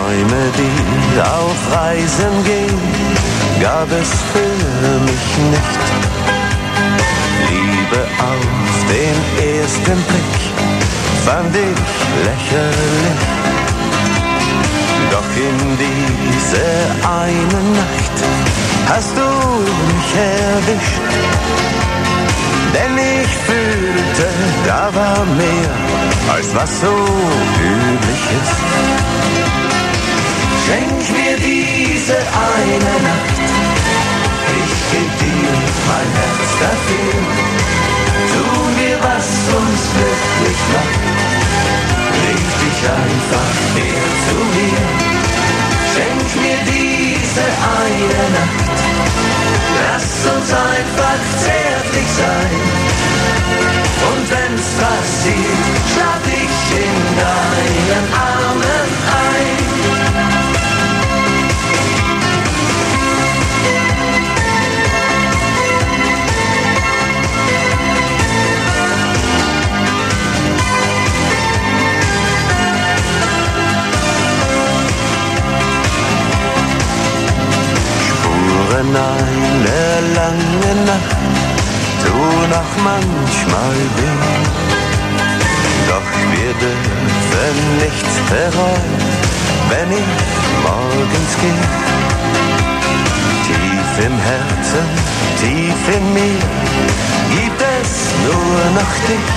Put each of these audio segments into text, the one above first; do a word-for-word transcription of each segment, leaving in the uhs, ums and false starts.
Träume, die auf Reisen gehen, gab es für mich nicht. Liebe auf den ersten Blick fand ich lächerlich. Doch in dieser einen Nacht hast du mich erwischt. Denn ich fühlte, da war mehr, als was so üblich ist. Schenk mir diese eine Nacht, ich geb dir mein Herz dafür. Tu mir, was uns glücklich macht, riech dich einfach näher zu mir. Schenk mir diese eine Nacht, lass uns einfach zärtlich sein. Und wenn's passiert, schlaf ich in deinen Armen ein. Spuren einer langen Nacht tun auch manchmal weh. Doch wir dürfen nichts bereuen, wenn ich morgens gehe. Tief im Herzen, tief in mir gibt es nur noch dich.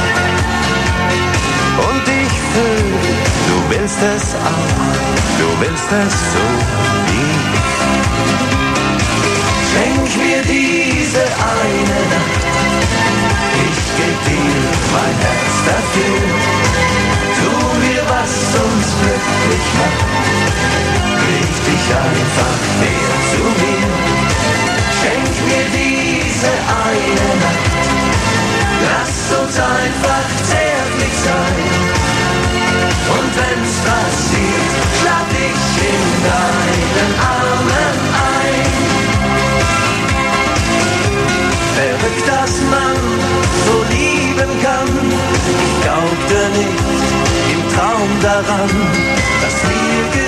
Und ich fühle, du willst es auch, du willst es so wie ich. Schenk mir diese eine Nacht, ich geb dir mein Herz dafür. Tu mir, was uns glücklich macht, riech dich einfach näher zu mir. Schenk mir diese eine Nacht, lass uns einfach zärtlich sein. Und wenn's passiert, schlaf ich in deinen Armen ein. Verrückt, dass man so lieben kann. Ich glaubte nicht im Traum daran, dass wir